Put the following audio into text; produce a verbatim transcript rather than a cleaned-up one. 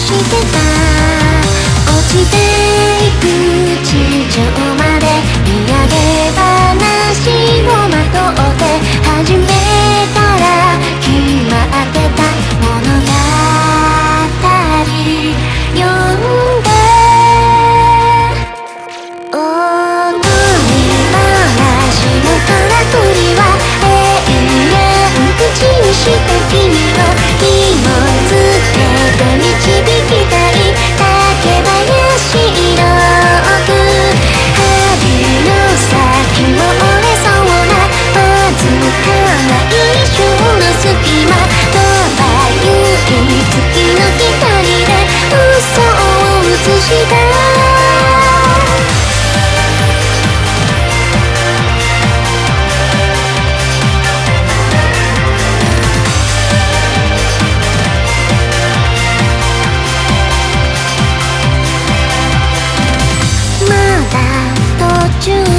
してた。落ちていく地上まで見上げ話をまとって始めたら決まってた物語読んでおとぎ話のからくりは永遠口にした君を紐づけて導きたい竹林色く針の先も折れそうなわずかな一瞬の隙間とばゆい月の光で嘘を映した。途中